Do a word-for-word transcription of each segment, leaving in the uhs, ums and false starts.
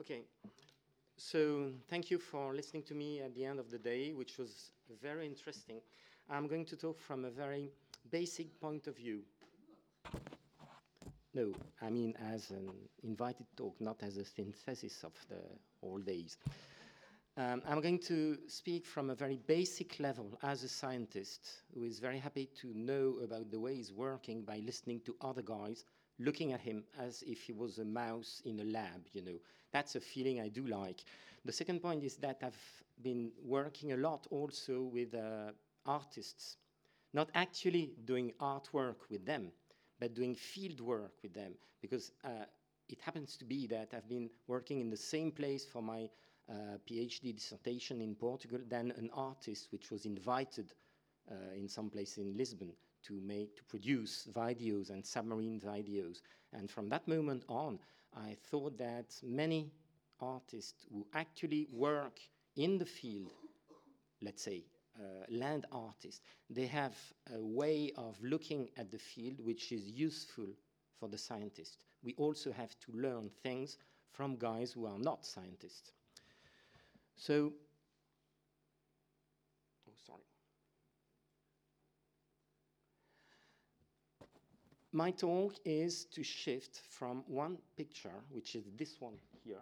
Okay, so thank you for listening to me at the end of the day, which was very interesting. I'm going to talk from a very basic point of view. No, I mean as an invited talk, not as a synthesis of the whole days. Um, I'm going to speak from a very basic level as a scientist who is very happy to know about the way he's working by listening to other guys, looking at him as if he was a mouse in a lab, you know. That's a feeling I do like. The second point is that I've been working a lot also with uh, artists, not actually doing artwork with them, but doing field work with them, because uh, it happens to be that I've been working in the same place for my uh, PhD dissertation in Portugal than an artist which was invited uh, in some place in Lisbon to make, to produce videos and submarine videos. And from that moment on, I thought that many artists who actually work in the field, let's say, uh, land artists, they have a way of looking at the field which is useful for the scientist. We also have to learn things from guys who are not scientists. So, oh, sorry. My talk is to shift from one picture, which is this one here,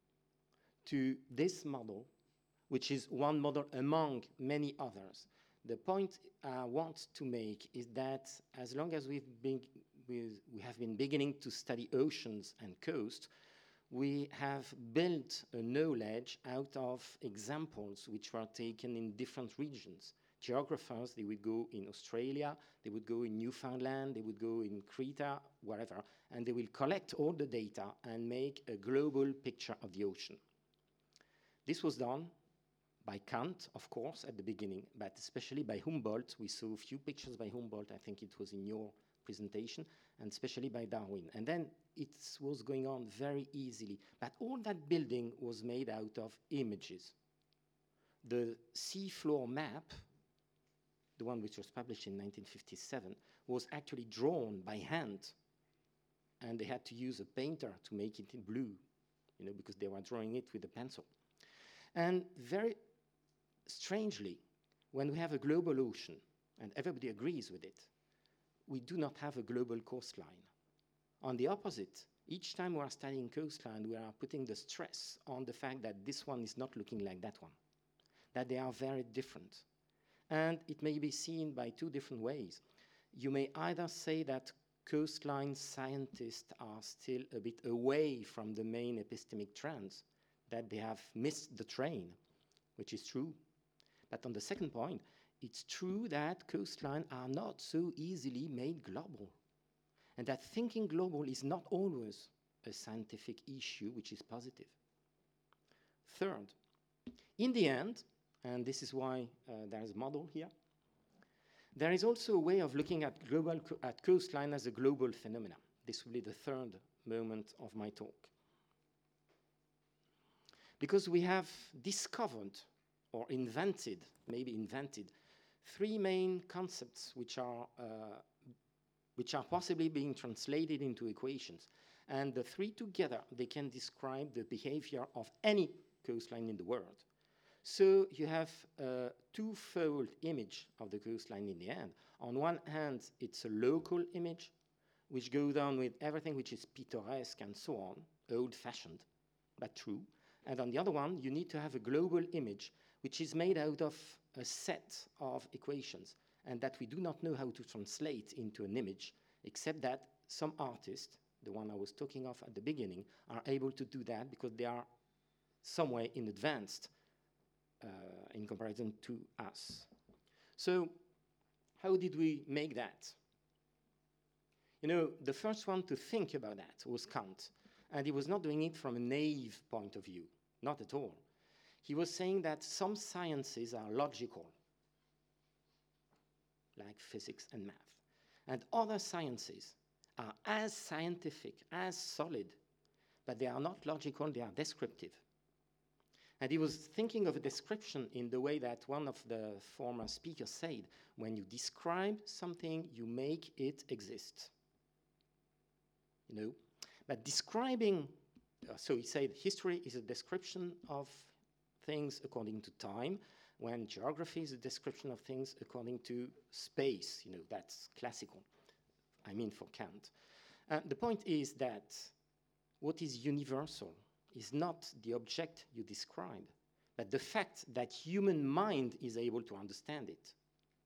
to this model, which is one model among many others. The point I want to make is that as long as we've been, we have been beginning to study oceans and coast, we have built a knowledge out of examples which were taken in different regions. Geographers, they would go in Australia, they would go in Newfoundland, they would go in Crete, wherever, and they will collect all the data and make a global picture of the ocean. This was done by Kant, of course, at the beginning, but especially by Humboldt. We saw a few pictures by Humboldt, I think it was in your presentation, and especially by Darwin. And then it was going on very easily. But all that building was made out of images. The seafloor map, the one which was published in nineteen fifty-seven, was actually drawn by hand. And they had to use a painter to make it in blue, you know, because they were drawing it with a pencil. And very strangely, when we have a global ocean, and everybody agrees with it, we do not have a global coastline. On the opposite, each time we are studying coastline, we are putting the stress on the fact that this one is not looking like that one, that they are very different. And it may be seen by two different ways. You may either say that coastline scientists are still a bit away from the main epistemic trends, that they have missed the train, which is true. But on the second point, it's true that coastlines are not so easily made global, and that thinking global is not always a scientific issue which is positive. Third, in the end, and this is why uh, there is a model here, there is also a way of looking at, global co at coastline as a global phenomenon. This will be the third moment of my talk. Because we have discovered or invented, maybe invented, three main concepts which are, uh, which are possibly being translated into equations. And the three together, they can describe the behavior of any coastline in the world. So you have a two-fold image of the coastline in the end. On one hand, it's a local image, which goes on with everything which is picturesque and so on, old-fashioned, but true. And on the other one, you need to have a global image, which is made out of a set of equations, and that we do not know how to translate into an image, except that some artists, the one I was talking of at the beginning, are able to do that because they are some way in advanced uh, in comparison to us. So how did we make that? You know, the first one to think about that was Kant. And he was not doing it from a naive point of view, not at all. He was saying that some sciences are logical, like physics and math, and other sciences are as scientific, as solid, but they are not logical, they are descriptive. And he was thinking of a description in the way that one of the former speakers said, when you describe something, you make it exist. You know? But describing uh, so he said history is a description of things according to time, when geography is a description of things according to space. You know, that's classical, I mean for Kant. Uh, the point is that what is universal is not the object you describe, but the fact that human mind is able to understand it.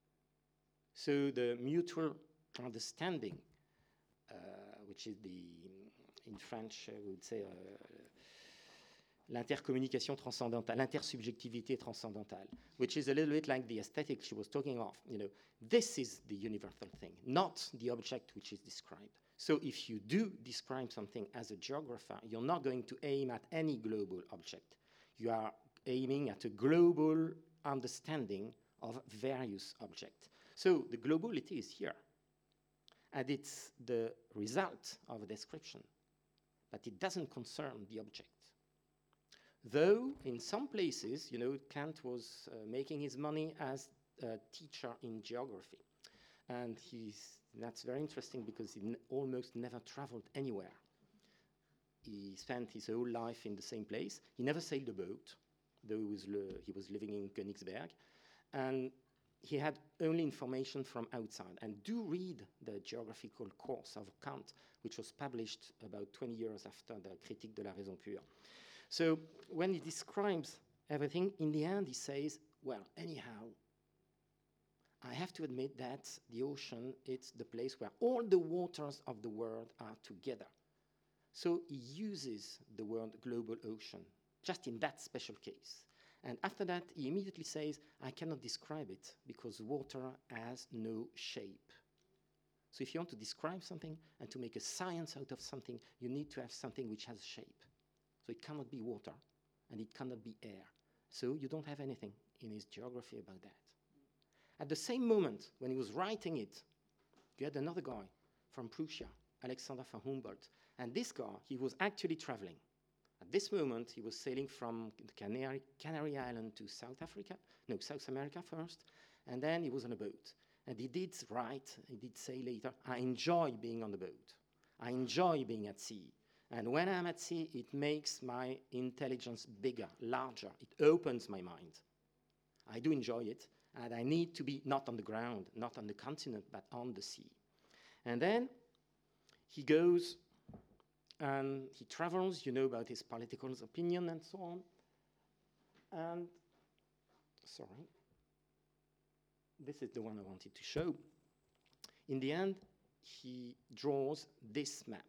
So the mutual understanding, uh, which is the, in French, uh, we would say, uh, l'intercommunication transcendantale, l'intersubjectivité transcendantale, which is a little bit like the aesthetic she was talking of. You know, this is the universal thing, not the object which is described. So if you do describe something as a geographer, you're not going to aim at any global object. You are aiming at a global understanding of various objects. So the globality is here, and it's the result of a description, but it doesn't concern the object. Though in some places, you know, Kant was uh, making his money as a teacher in geography. And he's, that's very interesting because he n almost never traveled anywhere. He spent his whole life in the same place. He never sailed a boat, though he was, he was living in Königsberg. And he had only information from outside. And do read the geographical course of Kant, which was published about twenty years after the Critique de la Raison Pure. So when he describes everything, in the end he says, well, anyhow, I have to admit that the ocean, it's the place where all the waters of the world are together. So he uses the word global ocean, just in that special case. And after that, he immediately says, I cannot describe it because water has no shape. So if you want to describe something and to make a science out of something, you need to have something which has shape. So it cannot be water, and it cannot be air. So you don't have anything in his geography about that. At the same moment, when he was writing it, you had another guy from Prussia, Alexander von Humboldt. And this guy, he was actually traveling. At this moment, he was sailing from the Canary, Canary Island to South Africa, no, South America first, and then he was on a boat. And he did write, he did say later, I enjoy being on the boat. I enjoy being at sea. And when I'm at sea, it makes my intelligence bigger, larger. It opens my mind. I do enjoy it, and I need to be not on the ground, not on the continent, but on the sea. And then he goes and he travels, you know about his political opinion and so on. And, sorry, this is the one I wanted to show. In the end, he draws this map.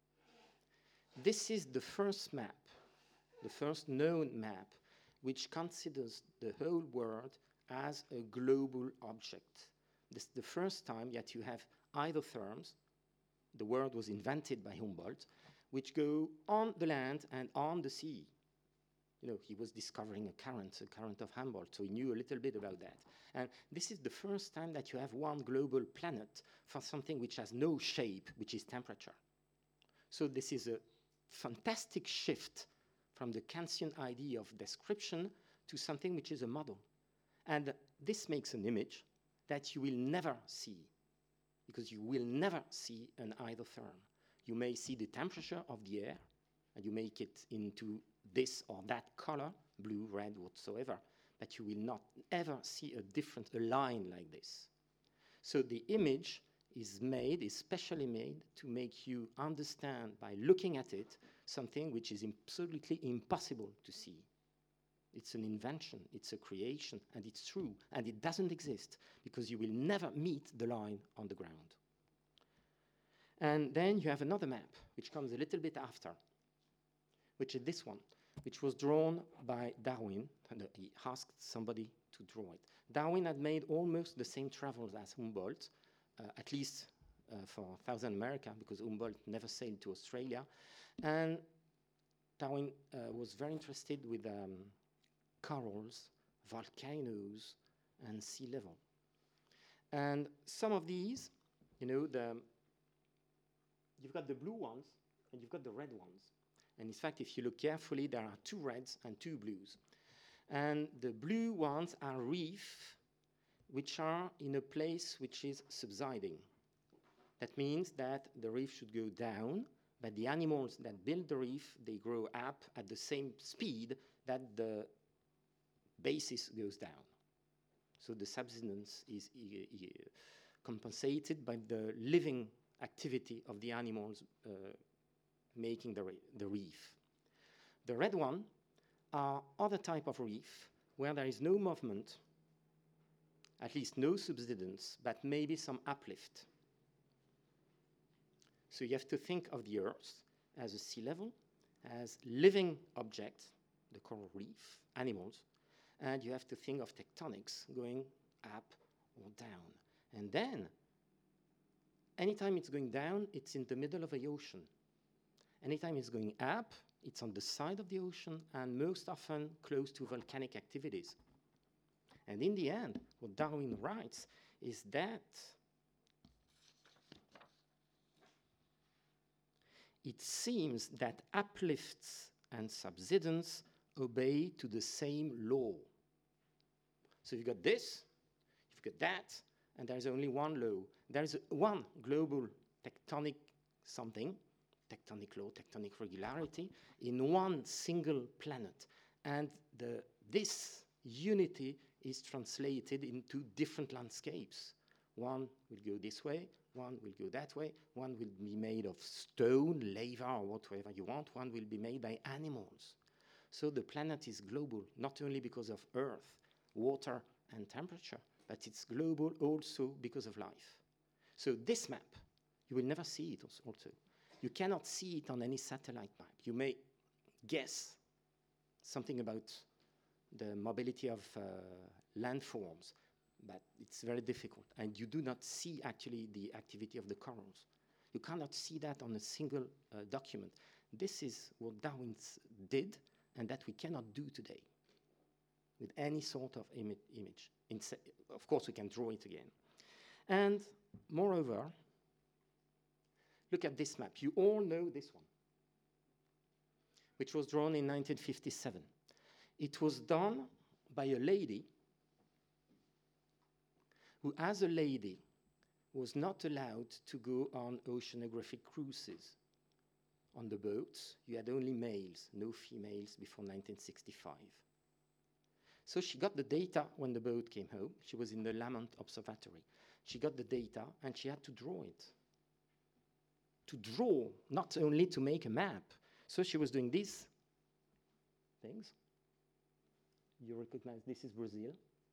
This is the first map, the first known map, which considers the whole world as a global object. This is the first time that you have isotherms, the word was invented by Humboldt, which go on the land and on the sea. You know, he was discovering a current, a current of Humboldt, so he knew a little bit about that. And this is the first time that you have one global planet for something which has no shape, which is temperature. So this is a fantastic shift from the Kantian idea of description to something which is a model. And this makes an image that you will never see, because you will never see an isotherm. You may see the temperature of the air, and you make it into this or that color, blue, red, whatsoever, but you will not ever see a different, a line like this. So the image is made, is specially made to make you understand by looking at it something which is absolutely impossible to see. It's an invention, it's a creation, and it's true, and it doesn't exist because you will never meet the line on the ground. And then you have another map, which comes a little bit after, which is this one, which was drawn by Darwin, and he asked somebody to draw it. Darwin had made almost the same travels as Humboldt, uh, at least uh, for South America, because Humboldt never sailed to Australia. And Darwin uh, was very interested with um, corals, volcanoes, and sea level. And some of these, you know, the, you've got the blue ones, and you've got the red ones. And in fact, if you look carefully, there are two reds and two blues. And the blue ones are reefs, which are in a place which is subsiding. That means that the reef should go down but the animals that build the reef, they grow up at the same speed that the basis goes down. So the subsistence is uh, uh, compensated by the living activity of the animals uh, making the, re the reef. The red one are other type of reef where there is no movement, at least no subsidence, but maybe some uplift. So you have to think of the Earth as a sea level, as living objects, the coral reef, animals, and you have to think of tectonics going up or down. And then, anytime it's going down, it's in the middle of the ocean. Anytime it's going up, it's on the side of the ocean and most often close to volcanic activities. And in the end, what Darwin writes is that it seems that uplifts and subsidence obey to the same law. So you've got this, you've got that, and there's only one law. There's one global tectonic something, tectonic law, tectonic regularity, in one single planet. And the, this unity is translated into different landscapes. One will go this way, one will go that way, one will be made of stone, lava, or whatever you want, one will be made by animals. So the planet is global, not only because of Earth, water, and temperature, but it's global also because of life. So this map, you will never see it also. You cannot see it on any satellite map. You may guess something about the mobility of uh, landforms, but it's very difficult. And you do not see actually the activity of the corals. You cannot see that on a single uh, document. This is what Darwin did, and that we cannot do today with any sort of imi image. Inse of course, we can draw it again. And moreover, look at this map. You all know this one, which was drawn in nineteen fifty-seven. It was done by a lady who, as a lady, was not allowed to go on oceanographic cruises. On the boats, you had only males, no females, before nineteen sixty-five. So she got the data when the boat came home. She was in the Lamont Observatory. She got the data, and she had to draw it. To draw, not only to make a map. So she was doing these things. You recognize this is Brazil.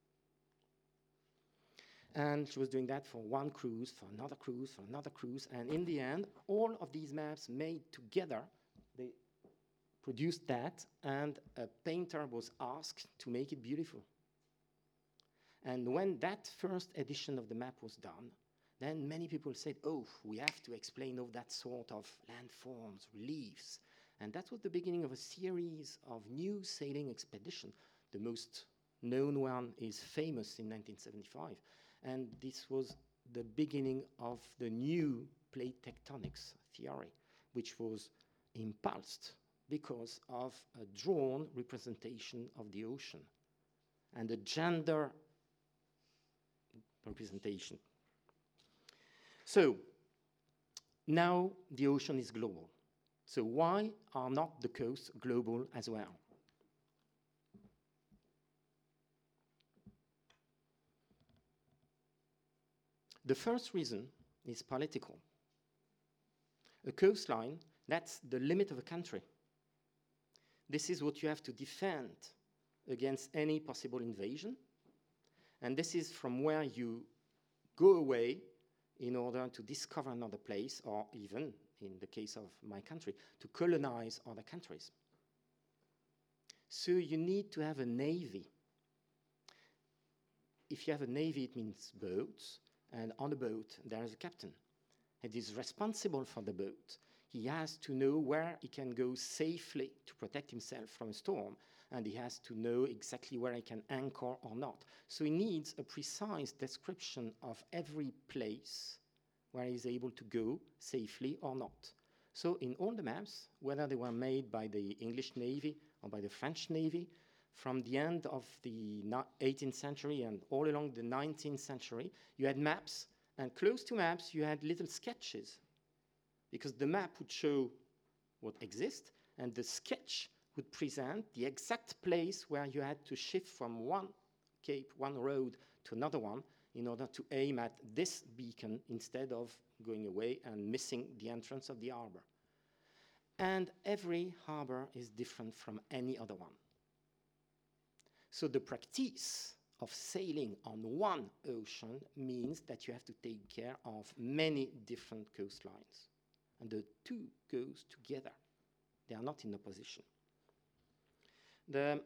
And she was doing that for one cruise, for another cruise, for another cruise. And in the end, all of these maps made together, they produced that, and a painter was asked to make it beautiful. And when that first edition of the map was done, then many people said, oh, we have to explain all that sort of landforms, reliefs. And that was the beginning of a series of new sailing expeditions. The most known one is famous in nineteen seventy-five. And this was the beginning of the new plate tectonics theory, which was impulsed because of a drawn representation of the ocean and a gender representation. So now the ocean is global. So why are not the coasts global as well? The first reason is political. A coastline, that's the limit of a country. This is what you have to defend against any possible invasion. And this is from where you go away in order to discover another place, or even, in the case of my country, to colonize other countries. So you need to have a navy. If you have a navy, it means boats. And on the boat, there is a captain. He is responsible for the boat. He has to know where he can go safely to protect himself from a storm, and he has to know exactly where he can anchor or not. So he needs a precise description of every place where he is able to go safely or not. So in all the maps, whether they were made by the English Navy or by the French Navy, from the end of the eighteenth century and all along the nineteenth century, you had maps, and close to maps, you had little sketches, because the map would show what exists, and the sketch would present the exact place where you had to shift from one cape, one road to another one in order to aim at this beacon instead of going away and missing the entrance of the harbor. And every harbor is different from any other one. So the practice of sailing on one ocean means that you have to take care of many different coastlines. And the two goes together. They are not in opposition. The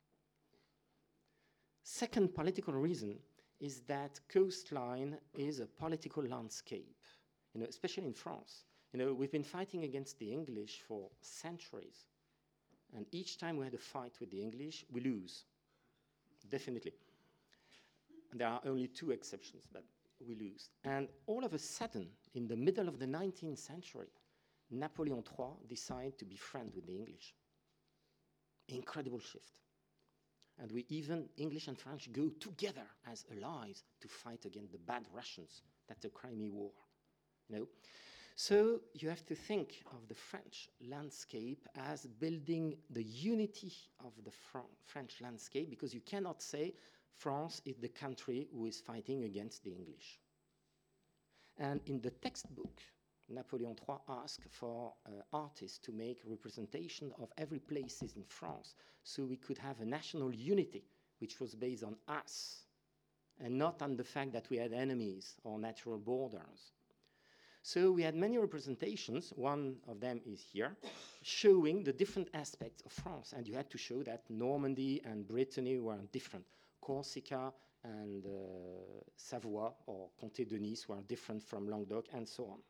second political reason is that coastline is a political landscape, you know, especially in France. You know, we've been fighting against the English for centuries. And each time we had a fight with the English, we lose, definitely. And there are only two exceptions, but we lose. And all of a sudden, in the middle of the nineteenth century, Napoleon the third decided to be friends with the English. Incredible shift. And we even, English and French, go together as allies to fight against the bad Russians. That's the Crimean War. You know? So you have to think of the French landscape as building the unity of the Fr French landscape, because you cannot say France is the country who is fighting against the English. And in the textbook, Napoleon the third asked for uh, artists to make representation of every places in France, so we could have a national unity which was based on us and not on the fact that we had enemies or natural borders. So we had many representations, one of them is here, showing the different aspects of France, and you had to show that Normandy and Brittany were different. Corsica and uh, Savoie or Comté de Nice were different from Languedoc, and so on.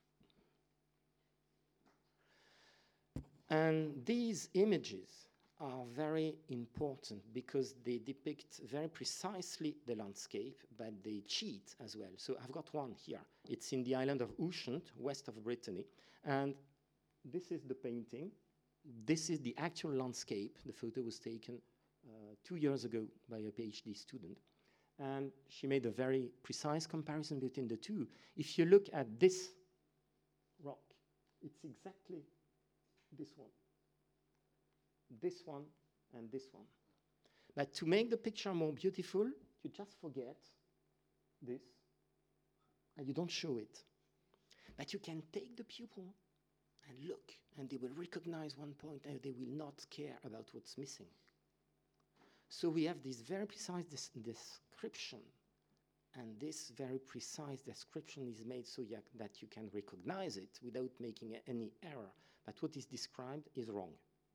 And these images are very important because they depict very precisely the landscape, but they cheat as well. So I've got one here. It's in the island of Ushant, west of Brittany. And this is the painting. This is the actual landscape. The photo was taken uh, two years ago by a PhD student. And she made a very precise comparison between the two. If you look at this rock, it's exactly this one, this one, and this one. But to make the picture more beautiful, you just forget this, and you don't show it. But you can take the pupil and look, and they will recognize one point, and they will not care about what's missing. So we have this very precise des description, and this very precise description is made so that you can recognize it without making any error. But what is described is wrong.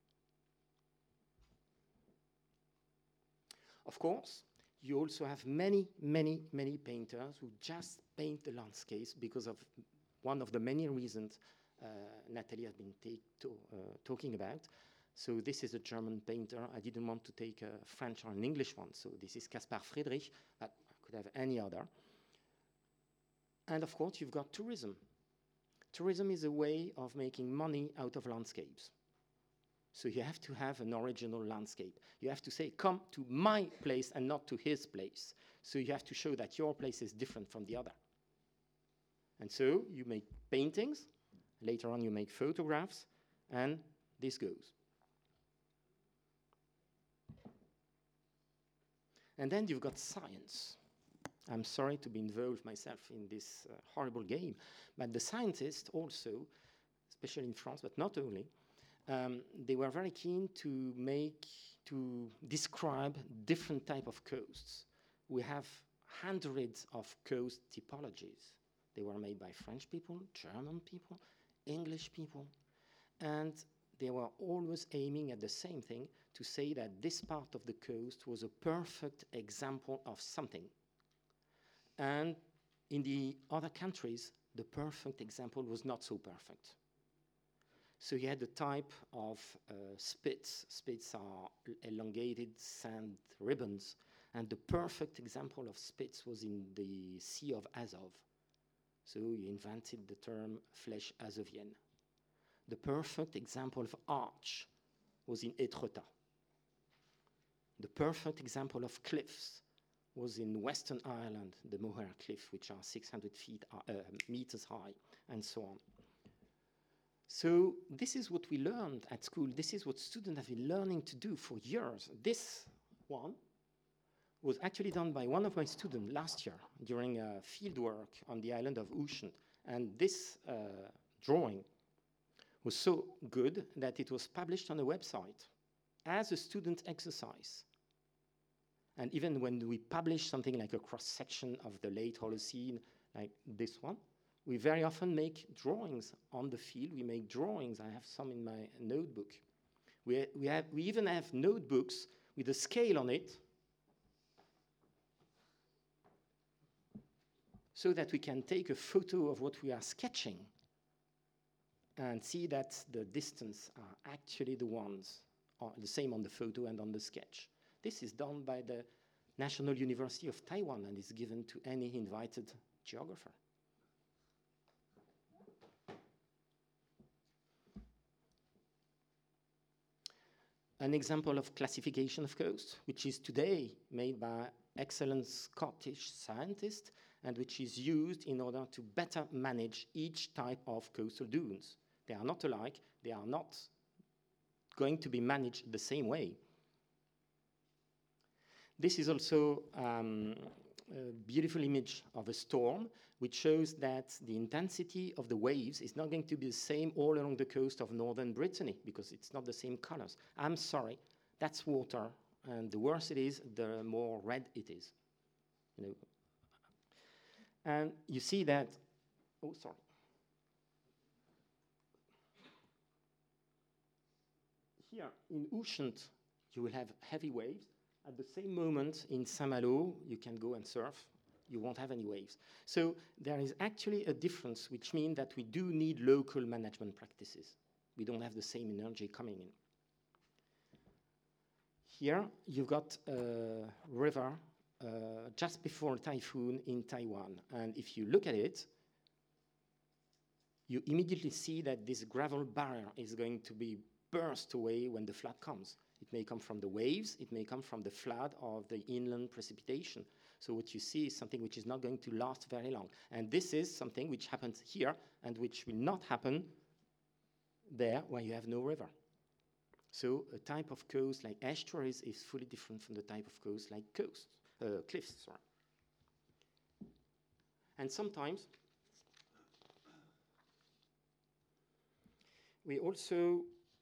Of course, you also have many, many, many painters who just paint the landscapes because of one of the many reasons uh, Natalie has been to, uh, talking about. So this is a German painter. I didn't want to take a French or an English one. So this is Caspar Friedrich, but I could have any other. And of course, you've got tourism. Tourism is a way of making money out of landscapes. So you have to have an original landscape. You have to say, come to my place and not to his place. So you have to show that your place is different from the other. And so you make paintings. Later on, you make photographs. And this goes. And then you've got science. I'm sorry to be involved myself in this uh, horrible game, but the scientists also, especially in France, but not only, um, they were very keen to make, to describe different type of coasts. We have hundreds of coast typologies. They were made by French people, German people, English people, and they were always aiming at the same thing, to say that this part of the coast was a perfect example of something. And in the other countries, the perfect example was not so perfect. So you had the type of uh, spits. Spits are elongated sand ribbons. And the perfect example of spits was in the Sea of Azov. So you invented the term Flèche Azovienne. The perfect example of arch was in Étretat. The perfect example of cliffs was in Western Ireland, the Moher Cliff, which are six hundred feet, uh, meters high, and so on. So this is what we learned at school. This is what students have been learning to do for years. This one was actually done by one of my students last year during a field work on the island of Ushant. And this uh, drawing was so good that it was published on a website as a student exercise. And even when we publish something like a cross-section of the late Holocene, like this one, we very often make drawings on the field. We make drawings. I have some in my notebook. We, we, have, we even have notebooks with a scale on it so that we can take a photo of what we are sketching and see that the distance are actually the ones, are the same on the photo and on the sketch. This is done by the National University of Taiwan and is given to any invited geographer. An example of classification of coast, which is today made by excellent Scottish scientists and which is used in order to better manage each type of coastal dunes. They are not alike. They are not going to be managed the same way. This is also um, a beautiful image of a storm, which shows that the intensity of the waves is not going to be the same all along the coast of northern Brittany, because it's not the same colors. I'm sorry, that's water, and the worse it is, the more red it is. You know. And you see that, oh, sorry. Here in Ushant, you will have heavy waves. At the same moment, in Saint-Malo, you can go and surf. You won't have any waves. So there is actually a difference, which means that we do need local management practices. We don't have the same energy coming in. Here, you've got a river uh, just before a typhoon in Taiwan. And if you look at it, you immediately see that this gravel barrier is going to be burst away when the flood comes. It may come from the waves, it may come from the flood of the inland precipitation. So what you see is something which is not going to last very long. And this is something which happens here and which will not happen there where you have no river. So a type of coast like estuaries is fully different from the type of coast like coast, uh, cliffs. Sorry. And sometimes we also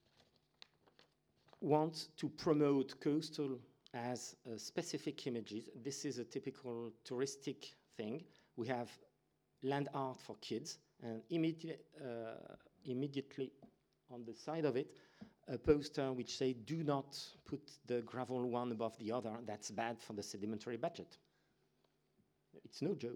want to promote coastal as uh, specific images. This is a typical touristic thing. We have land art for kids, and immediately, uh, immediately on the side of it, a poster which says, do not put the gravel one above the other. That's bad for the sedimentary budget. It's no joke.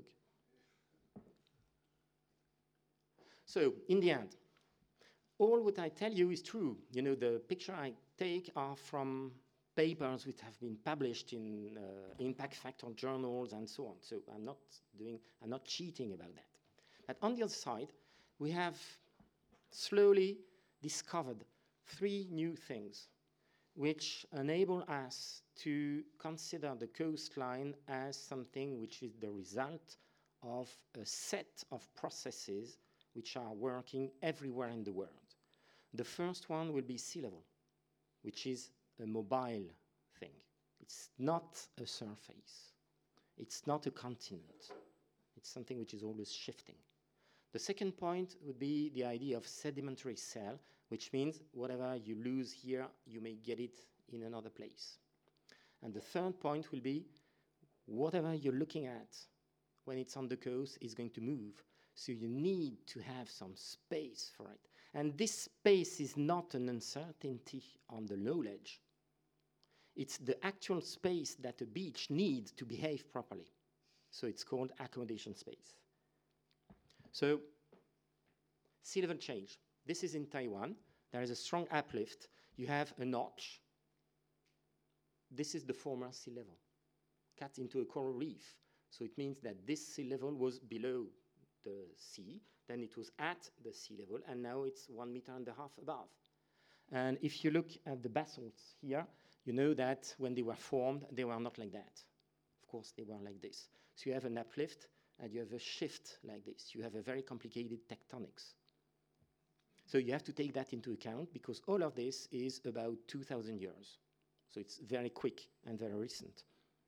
So, in the end, all what I tell you is true. You know, the picture I take are from papers which have been published in uh, impact factor journals and so on. So I'm not doing, I'm not cheating about that. But on the other side, we have slowly discovered three new things which enable us to consider the coastline as something which is the result of a set of processes which are working everywhere in the world. The first one will be sea level, which is a mobile thing. It's not a surface. It's not a continent. It's something which is always shifting. The second point would be the idea of sedimentary cell, which means whatever you lose here, you may get it in another place. And the third point will be whatever you're looking at when it's on the coast is going to move. So you need to have some space for it. And this space is not an uncertainty on the knowledge. It's the actual space that a beach needs to behave properly. So it's called accommodation space. So sea level change. This is in Taiwan. There is a strong uplift. You have a notch. This is the former sea level, cut into a coral reef. So it means that this sea level was below the sea, then it was at the sea level, and now it's one meter and a half above. And if you look at the basalts here, you know that when they were formed, they were not like that. Of course, they were like this. So you have an uplift, and you have a shift like this. You have a very complicated tectonics. So you have to take that into account because all of this is about two thousand years. So it's very quick and very recent.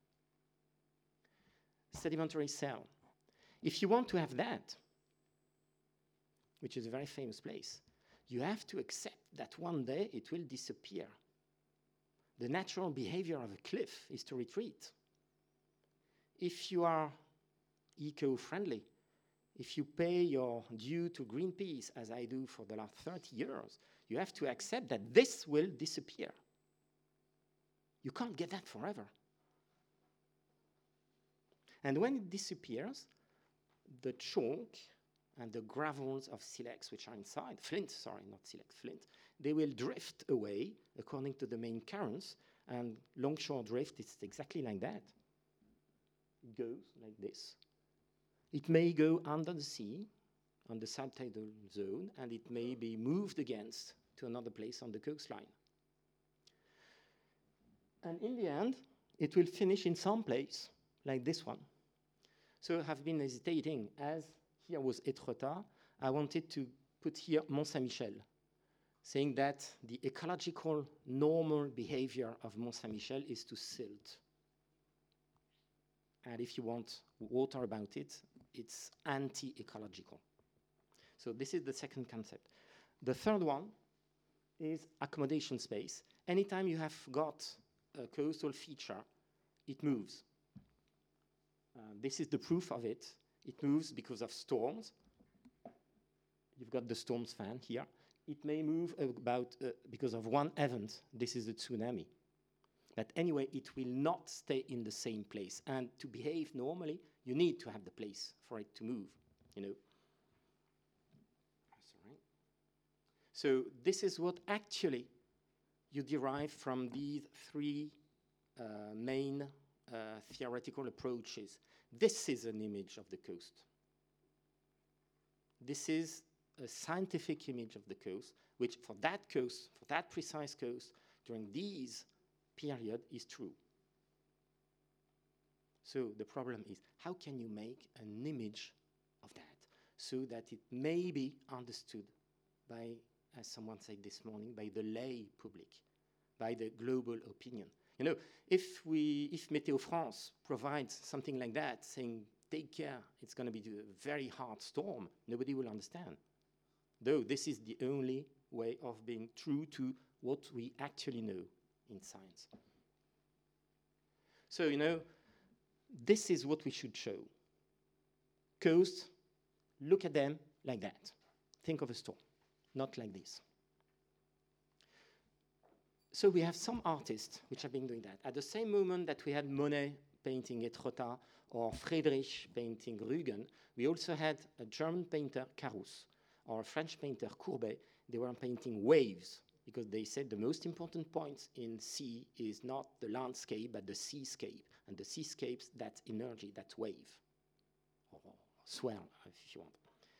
Sedimentary cell. If you want to have that, which is a very famous place, you have to accept that one day it will disappear. The natural behavior of a cliff is to retreat. If you are eco-friendly, if you pay your due to Greenpeace, as I do for the last thirty years, you have to accept that this will disappear. You can't get that forever. And when it disappears, the chalk and the gravels of silex, which are inside, flint, sorry, not silex, flint, they will drift away according to the main currents, and longshore drift is exactly like that. It goes like this. It may go under the sea, on the subtidal zone, and it may be moved against to another place on the coastline. And in the end, it will finish in some place, like this one. So I have been hesitating, as here was Etretat, I wanted to put here Mont Saint-Michel, saying that the ecological normal behavior of Mont Saint-Michel is to silt. And if you want water about it, it's anti-ecological. So this is the second concept. The third one is accommodation space. Anytime you have got a coastal feature, it moves. Uh, this is the proof of it. It moves because of storms. You've got the storms fan here. It may move about uh, because of one event. This is a tsunami. But anyway, it will not stay in the same place. And to behave normally, you need to have the place for it to move, you know. Sorry. So this is what actually you derive from these three uh, main uh, theoretical approaches. This is an image of the coast. This is a scientific image of the coast, which for that coast, for that precise coast, during these period is true. So the problem is, how can you make an image of that so that it may be understood by, as someone said this morning, by the lay public, by the global opinion? You know, if we, if Météo France provides something like that, saying, take care, it's going to be a very hard storm, nobody will understand. Though this is the only way of being true to what we actually know in science. So, you know, this is what we should show. Coasts, look at them like that. Think of a storm, not like this. So we have some artists which have been doing that. At the same moment that we had Monet painting Etretat or Friedrich painting Rügen, we also had a German painter, Carus, or a French painter, Courbet. They were painting waves, because they said the most important point in sea is not the landscape, but the seascape. And the seascape's that energy, that wave, or swell, if you want.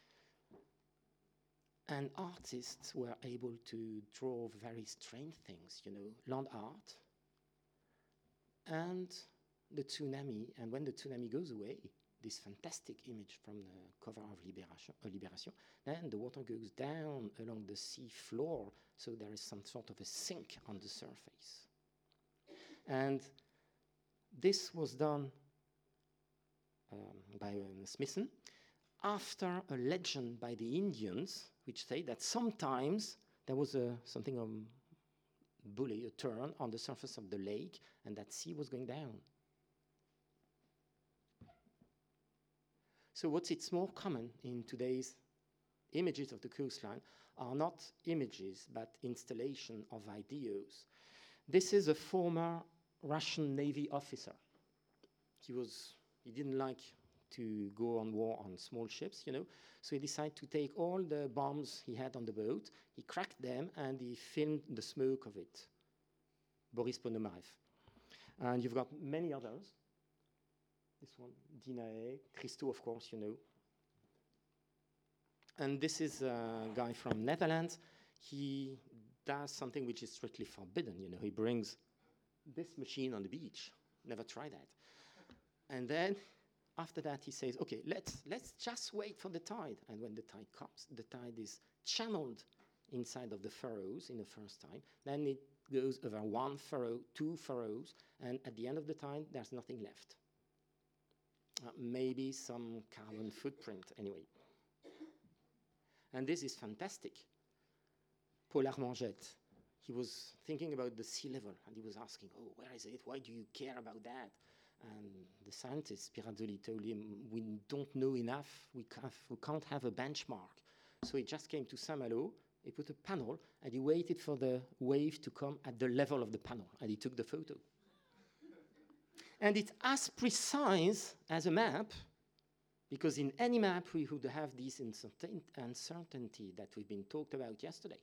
And artists were able to draw very strange things, you know, land art, and the tsunami. And when the tsunami goes away, this fantastic image from the cover of Libération, uh, Libération, then the water goes down along the sea floor, so there is some sort of a sink on the surface. And this was done um, by uh, Smithson after a legend by the Indians, which say that sometimes there was a, something of bully, a turn on the surface of the lake, and that sea was going down. So what's it's more common in today's images of the coastline are not images, but installation of ideas. This is a former Russian Navy officer. He was, he didn't like to go on war on small ships, you know, so he decided to take all the bombs he had on the boat, he cracked them, and he filmed the smoke of it. Boris Ponomarev. And you've got many others. This one, Dinae, Christo, of course, you know. And this is a guy from Netherlands. He does something which is strictly forbidden, you know. He brings this machine on the beach. Never try that. And then, after that, he says, okay, let's, let's just wait for the tide. And when the tide comes, the tide is channeled inside of the furrows in the first time. Then it goes over one furrow, two furrows, and at the end of the time, there's nothing left. Uh, maybe some carbon footprint, anyway. And this is fantastic. Paul Armangette, he was thinking about the sea level, and he was asking, oh, where is it? Why do you care about that? And the scientist, Pirazzoli, told him, we don't know enough. We can't, we can't have a benchmark. So he just came to Saint-Malo, he put a panel, and he waited for the wave to come at the level of the panel, and he took the photo. And it's as precise as a map, because in any map we would have this uncertain uncertainty that we've been talked about yesterday.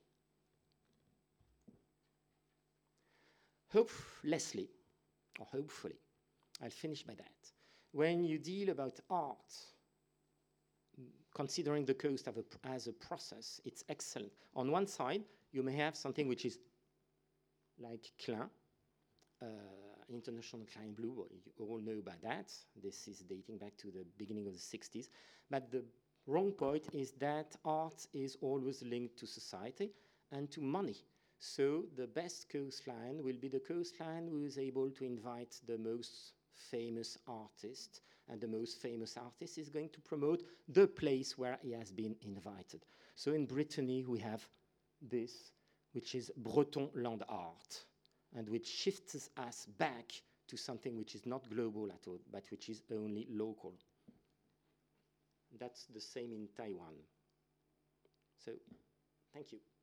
Hopelessly, or hopefully, I'll finish by that. When you deal about art, considering the coast of a, as a process, it's excellent. On one side, you may have something which is like Klein, uh, International Klein Blue, well, you all know about that. This is dating back to the beginning of the sixties. But the wrong point is that art is always linked to society and to money. So the best coastline will be the coastline who is able to invite the most famous artist, and the most famous artist is going to promote the place where he has been invited. So in Brittany, we have this, which is Breton Land Art, and which shifts us back to something which is not global at all, but which is only local. That's the same in Taiwan. So, thank you.